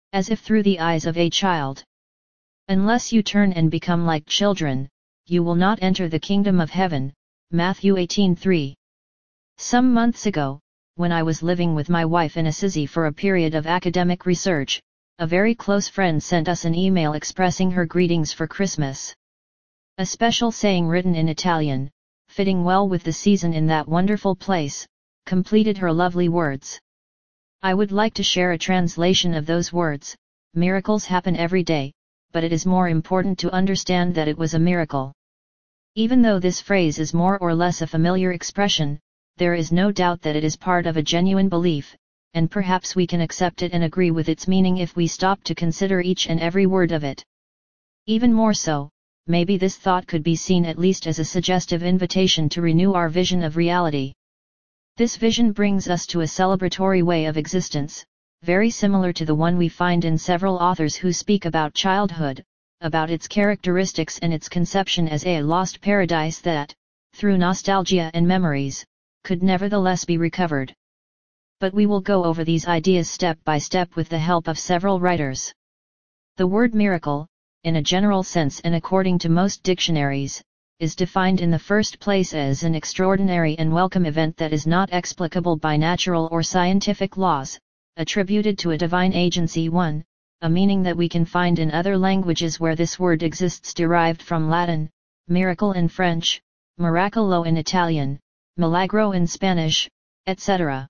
as if through the eyes of a child. Unless you turn and become like children, you will not enter the kingdom of heaven. Matthew 18:3. Some months ago, when I was living with my wife in Assisi for a period of academic research, a very close friend sent us an email expressing her greetings for Christmas. A special saying written in Italian, fitting well with the season in that wonderful place, completed her lovely words. I would like to share a translation of those words. Miracles happen every day, but it is more important to understand that it was a miracle. Even though this phrase is more or less a familiar expression, there is no doubt that it is part of a genuine belief, and perhaps we can accept it and agree with its meaning if we stop to consider each and every word of it. Even more so, maybe this thought could be seen at least as a suggestive invitation to renew our vision of reality. This vision brings us to a celebratory way of existence, very similar to the one we find in several authors who speak about childhood, about its characteristics and its conception as a lost paradise that, through nostalgia and memories, could nevertheless be recovered. But we will go over these ideas step by step with the help of several writers. The word miracle, in a general sense and according to most dictionaries, is defined in the first place as an extraordinary and welcome event that is not explicable by natural or scientific laws, attributed to a divine agency. 1. A meaning that we can find in other languages where this word exists, derived from Latin, miracle in French, miracolo in Italian, milagro in Spanish, etc.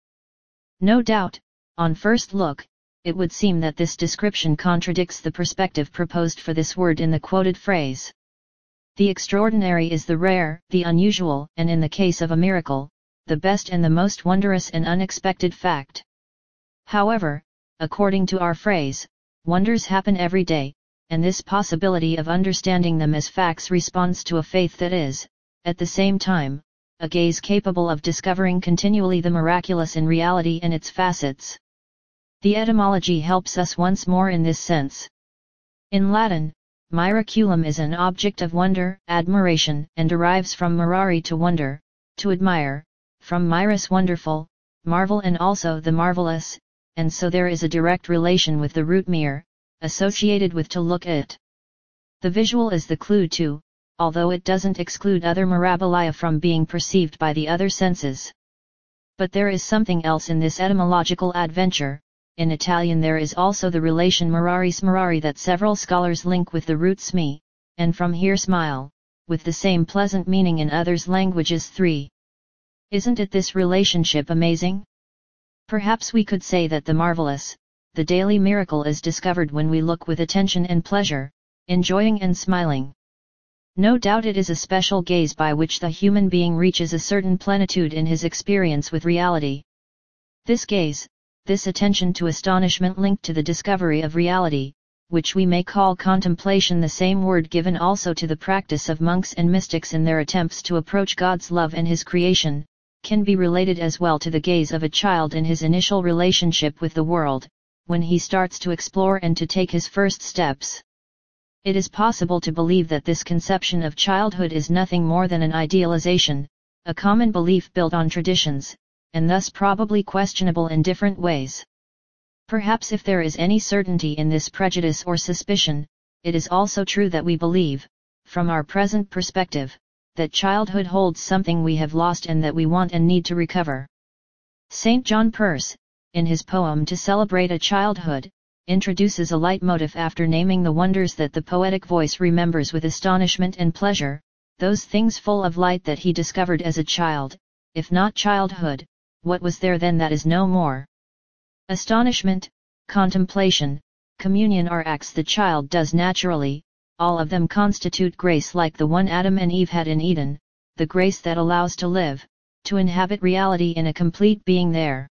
No doubt, on first look, it would seem that this description contradicts the perspective proposed for this word in the quoted phrase. The extraordinary is the rare, the unusual, and in the case of a miracle, the best and the most wondrous and unexpected fact. However, according to our phrase, wonders happen every day, and this possibility of understanding them as facts responds to a faith that is, at the same time, a gaze capable of discovering continually the miraculous in reality and its facets. The etymology helps us once more in this sense. In Latin, miraculum is an object of wonder, admiration, and derives from mirare to wonder, to admire, from miras wonderful, marvel and also the marvelous, and so there is a direct relation with the root mir, associated with to look at. The visual is the clue too, although it doesn't exclude other mirabilia from being perceived by the other senses. But there is something else in this etymological adventure. In Italian there is also the relation miraris mirari that several scholars link with the root smi, and from here smile, with the same pleasant meaning in others' languages. 3. Isn't it this relationship amazing? Perhaps we could say that the marvelous, the daily miracle is discovered when we look with attention and pleasure, enjoying and smiling. No doubt it is a special gaze by which the human being reaches a certain plenitude in his experience with reality. This gaze, this attention to astonishment linked to the discovery of reality, which we may call contemplation, the same word given also to the practice of monks and mystics in their attempts to approach God's love and His creation, can be related as well to the gaze of a child in his initial relationship with the world, when he starts to explore and to take his first steps. It is possible to believe that this conception of childhood is nothing more than an idealization, a common belief built on traditions, and thus probably questionable in different ways. Perhaps if there is any certainty in this prejudice or suspicion, it is also true that we believe, from our present perspective, that childhood holds something we have lost and that we want and need to recover. St. John Perse, in his poem To Celebrate a Childhood, introduces a leitmotif after naming the wonders that the poetic voice remembers with astonishment and pleasure, those things full of light that he discovered as a child. If not childhood, what was there then that is no more? Astonishment, contemplation, communion are acts the child does naturally, all of them constitute grace like the one Adam and Eve had in Eden, the grace that allows to live, to inhabit reality in a complete being there.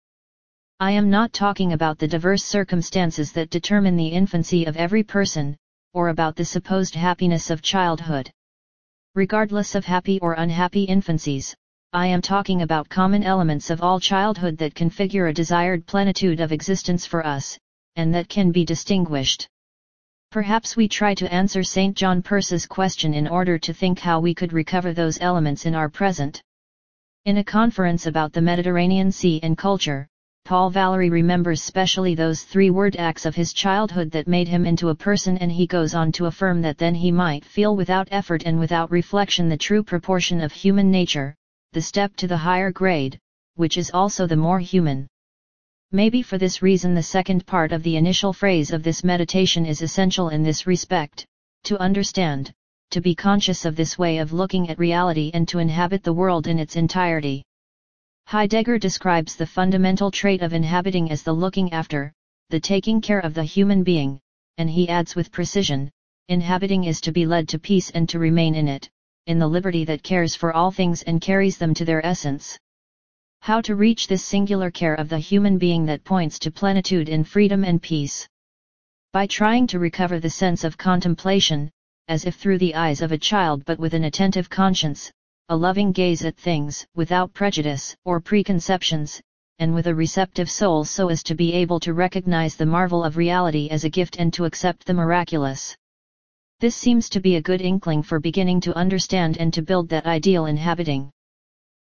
I am not talking about the diverse circumstances that determine the infancy of every person, or about the supposed happiness of childhood. Regardless of happy or unhappy infancies, I am talking about common elements of all childhood that configure a desired plenitude of existence for us, and that can be distinguished. Perhaps we try to answer St. John Perse's question in order to think how we could recover those elements in our present. In a conference about the Mediterranean Sea and culture, Paul Valery remembers specially those three-word acts of his childhood that made him into a person, and he goes on to affirm that then he might feel without effort and without reflection the true proportion of human nature, the step to the higher grade, which is also the more human. Maybe for this reason the second part of the initial phrase of this meditation is essential in this respect, to understand, to be conscious of this way of looking at reality and to inhabit the world in its entirety. Heidegger describes the fundamental trait of inhabiting as the looking after, the taking care of the human being, and he adds with precision, inhabiting is to be led to peace and to remain in it, in the liberty that cares for all things and carries them to their essence. How to reach this singular care of the human being that points to plenitude in freedom and peace? By trying to recover the sense of contemplation, as if through the eyes of a child but with an attentive conscience, a loving gaze at things without prejudice or preconceptions, and with a receptive soul so as to be able to recognize the marvel of reality as a gift and to accept the miraculous. This seems to be a good inkling for beginning to understand and to build that ideal inhabiting.